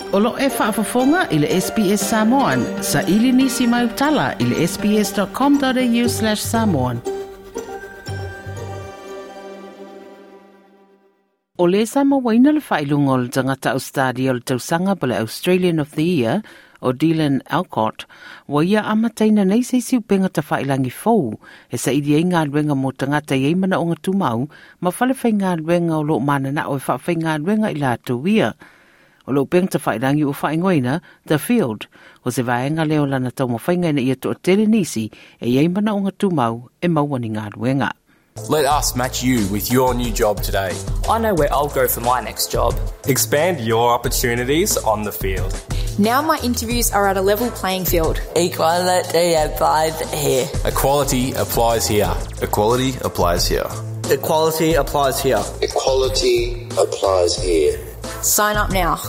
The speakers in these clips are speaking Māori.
Olo e whaafafonga i le SBS Samoan. Sa ili nisi mai utala i le sbs.com.au/samoan. O le Samoaina le whailunga o le tangata Australia o le tausanga pa le Australian of the Year o Dylan Alcott, wa ia amataina nei se siu penga ta whailangi fau, e sa idi ngā ruenga mo tangata i eimana o ngā tumau, ma whalewhai ngā ruenga o lo mana na o e whawhai ngā ruenga i la tauia. O lo penga ta whailangi o whaingoina, The Field, o se vaenga leo lana tau mo whaingaina i ato o tere nisi, e eimana o ngā tumau, e mauani ngā ruenga. Let us match you with your new job today. I know where I'll go for my next job. Expand your opportunities on the field. Now my interviews are at a level playing field. Equality applies here. Equality applies here. Equality applies here. Equality applies here. Equality applies here. Sign up now.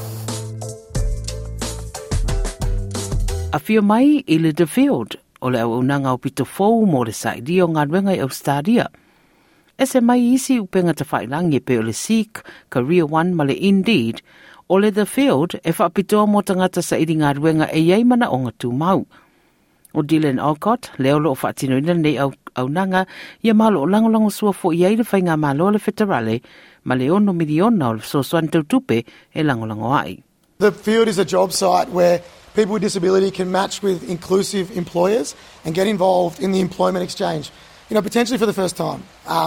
A whio mai i le The Field, o le au unanga o pito fōu mo le saidi o ngā ruenga i Australia. E se mai isi upenga ta whailangi pe o le Seek, Career One ma le Indeed, o le The Field e whapitoa mo tangata saidi ngā ruenga e yeimana o ngā tūmau. O Dylan Alcott, leo lo o whaatinoina nei au nanga, ia malo o langolango sua fo i eire whai ngā malo le whetarale, ma le ono miliona o le sosoan tautupe e langolango ai. The Field is a job site where people with disability can match with inclusive employers and get involved in the employment exchange, potentially for the first time.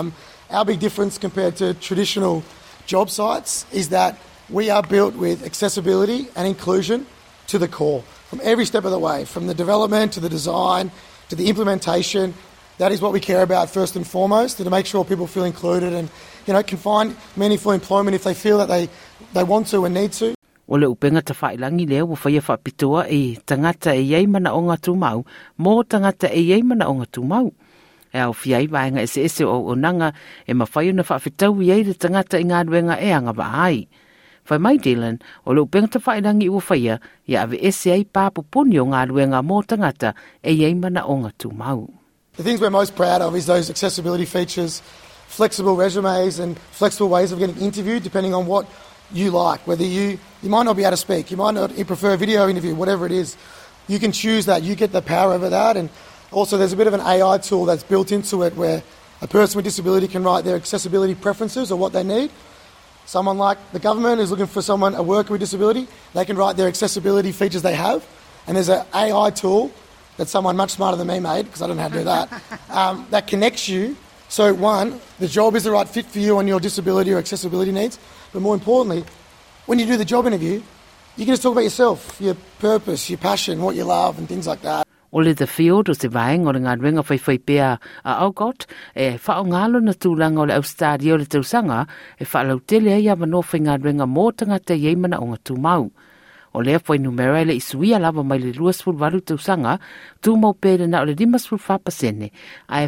Our big difference compared to traditional job sites is that we are built with accessibility and inclusion to the core, from every step of the way, from the development to the design to the implementation. That is what we care about first and foremost, to make sure people feel included and can find meaningful employment if they feel that they want to and need to. O le upenga ta whailangi leo wa whaia whapitoa e tangata e yeimana o ngā tūmau, mō tangata e yeimana o ngā tūmau. E au whiai waenga ese o onanga e mawhai na whawhitau i eire tangata i ngā ruenga e anga waai. Whai mai Dylan, o le upenga ta whailangi ua whaia, ia ave ese ai pāpupuni o ngā ruenga mō tangata e yeimana o ngā tūmau. The things we're most proud of is those accessibility features, flexible resumes and flexible ways of getting interviewed depending on what you like, whether you might not be able to speak, you might not, you prefer a video interview, whatever it is, you can choose that, you get the power over that. And also there's a bit of an AI tool that's built into it where a person with disability can write their accessibility preferences or what they need. Someone like the government is looking for a worker with disability, they can write their accessibility features they have, and there's an AI tool that someone much smarter than me made, because I don't know how to do that, that connects you. So one, the job is the right fit for you on your disability or accessibility needs, but more importantly, when you do the job interview, you can just talk about yourself, your purpose, your passion, what you love and things like that. O le The Field o se vaenga o le ngā ruenga whai pēa a Alcott, e whao ngalo na tūlanga o le Australia o le tausanga, e whaalau tele ai a manowhai ngā ruenga mō tangata yeimana o ngā tūmau. O lea whai numera le isuia lava mai le 2.8 tausanga, tūmau pēre na o le 5.4%, a e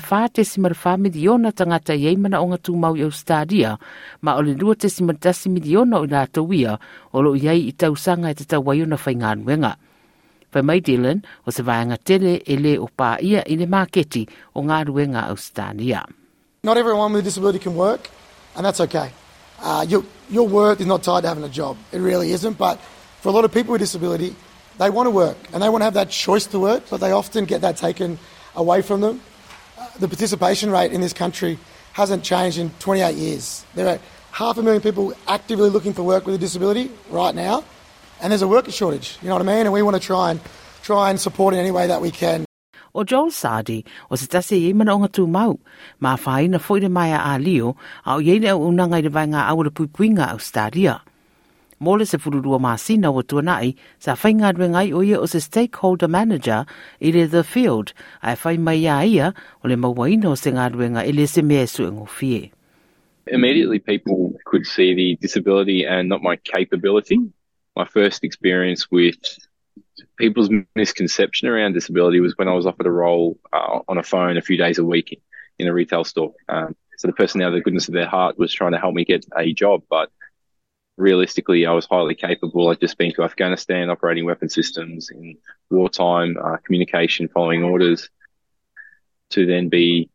$4 miliona tangata yeimana o ngā tūmau i Australia, ma o le 2.8 miliona o la tauia, o lo iai i tausanga e te tauaiona whai ngā ruenga. Whai mai Dylan, o se vaenga tele e le o pā ia i le maketi o ngā ruenga Australia. Not everyone with a disability can work, and that's okay. Your worth is not tied to having a job. It really isn't, but for a lot of people with disability, they want to work, and they want to have that choice to work, but they often get that taken away from them. The participation rate in this country hasn't changed in 28 years. There are 500,000 people actively looking for work with a disability right now, and there's a worker shortage, you know what I mean? And we want to try and support in any way that we can. O Joel Sardi, o se tase i mana o ngā tūmau, ma whaina whoire mai a Leo, au yeine au unanga i le vai ngā aura puipuinga Australia. Mole se fururua māsina o tuanai, sa whainga ruengai o ia o se stakeholder manager i le The Field, ai whai mai a ia o le mauaina o se ngā ruenga i le se mea suengo fie. Immediately people could see the disability and not my capability. My first experience with people's misconception around disability was when I was offered a role on a phone a few days a week in a retail store. So the person out of the goodness of their heart was trying to help me get a job, but realistically I was highly capable. I'd just been to Afghanistan operating weapon systems in wartime, communication, following orders, to then be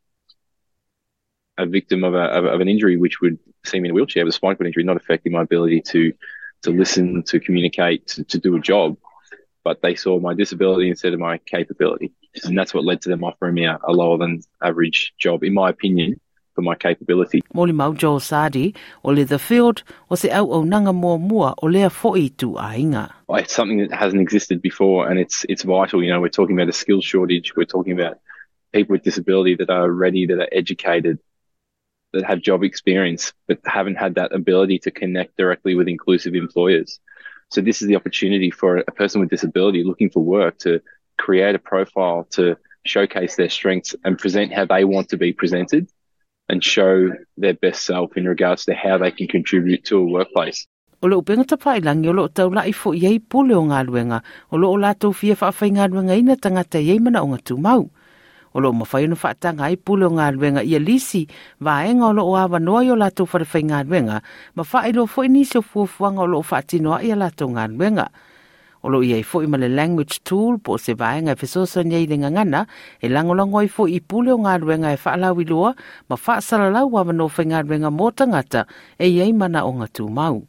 a victim of an injury which would see me in a wheelchair with a spinal cord injury, not affecting my ability to to listen, to communicate, to do a job, but they saw my disability instead of my capability. And that's what led to them offering me a lower than average job, in my opinion, for my capability. Moli mau Joel Sadi, o le the field, o se au o nanga mua o lea fo'i tu ainga. It's something that hasn't existed before, and it's vital. You know, we're talking about a skills shortage. We're talking about people with disability that are ready, that are educated, that have job experience, but haven't had that ability to connect directly with inclusive employers. So this is the opportunity for a person with disability looking for work to create a profile, to showcase their strengths and present how they want to be presented and show their best self in regards to how they can contribute to a workplace. O lo upenga tapailangi o lo tau lai fo iei pule o ngā luenga, o lo o lātou fia whaafai ngā luenga ina tangata iei mana o ngā tūmau. O lo mawhai no whaatanga ai pule o ngā luenga ia lisi, vaenga o lo o awa noa i o lātou wharewhai ngā luenga, ma whae lo fo inisi o fuafuanga o lo o whaatinoa i a lātou ngā luenga. O lo iei fo i ma le language tool po se vaenga e whesosa niei le ngangana, e langolango i fo i pule o ngā luenga e whaalau i loa, ma whaasalalau awa no whai ngā luenga mō tangata e iei mana o ngā tūmau.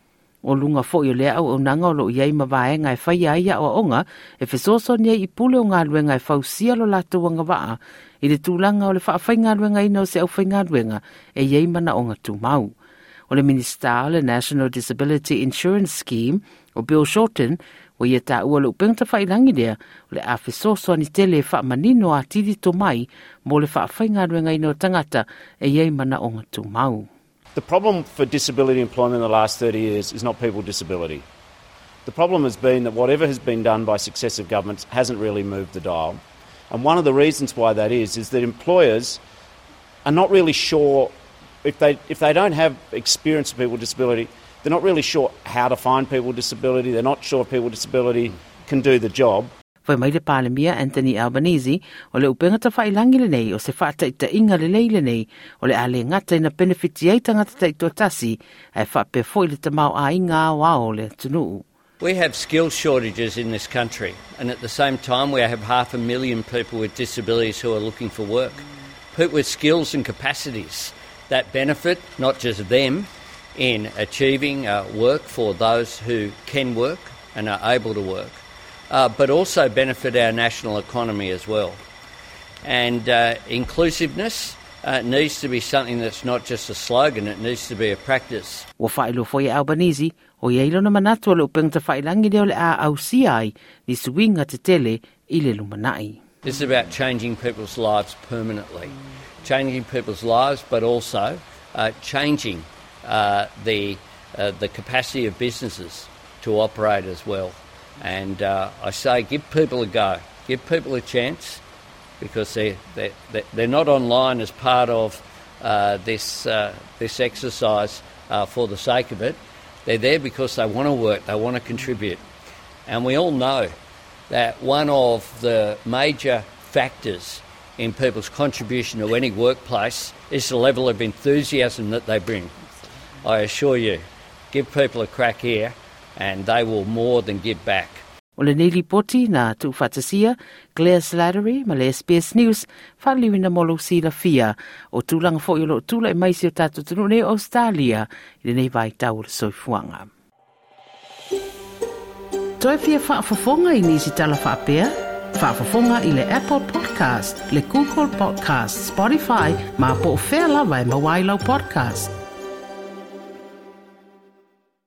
O lunga fo i lea au nanga o lo iei ma vaenga e whai aia o onga, e whesoso niei i pule o ngā luenga e whausia lo lātou wanga waa, i le tūlanga o le whaafai ngā luenga ina o se au whai ngā luenga e iei mana o ngā tūmau. O le Minister o le National Disability Insurance Scheme, o Bill Shorten, o ia tā ua le upengta whailangi lea, o le a whesoso ni tele wha manino a tiri to mai, mo le whaafai ngā luenga ina o tangata e iei mana o ngā tūmau. The problem for disability employment in the last 30 years is not people with disability. The problem has been that whatever has been done by successive governments hasn't really moved the dial. And one of the reasons why that is that employers are not really sure, if they don't have experience with people with disability, they're not really sure how to find people with disability, they're not sure if people with disability can do the job. Whai mai le Palemia Anthony Albanese, o le upenga ta whailangi le nei, o se whaataita inga le leile nei, o le ale ngata ina benefiti ei tangata taito tasi, ai whape foi le tamau a inga wao le tunu. We have skill shortages in this country, and at the same time we have 500,000 people with disabilities who are looking for work. People with skills and capacities that benefit not just them in achieving work for those who can work and are able to work, but also benefit our national economy as well. And inclusiveness needs to be something that's not just a slogan, it needs to be a practice. Wa whaelo foi Albanese, o iei lona manatu o le upengta whailangi leo le a au siai, ni suinga te tele i le lumanai. This is about changing people's lives permanently. Changing people's lives, but also changing the capacity of businesses to operate as well. And I say give people a go, give people a chance, because they're not online as part of this exercise for the sake of it. They're there because they want to work, they want to contribute. And we all know that one of the major factors in people's contribution to any workplace is the level of enthusiasm that they bring. I assure you, give people a crack here and they will more than give back. O le Neili Poti na tu whatasia, Claire Slattery, ma le SBS News, whaliwina molo sila fia, o tūlanga fo i lo tūla i maisi o tātou tunu ne Australia, i le nei vai tau le soifuanga. Toi fia whaafafonga i nisi tala whaapea? Whaafafonga i le Apple Podcast, le Google Podcast, Spotify, ma po whea lawa e mawailau podcast.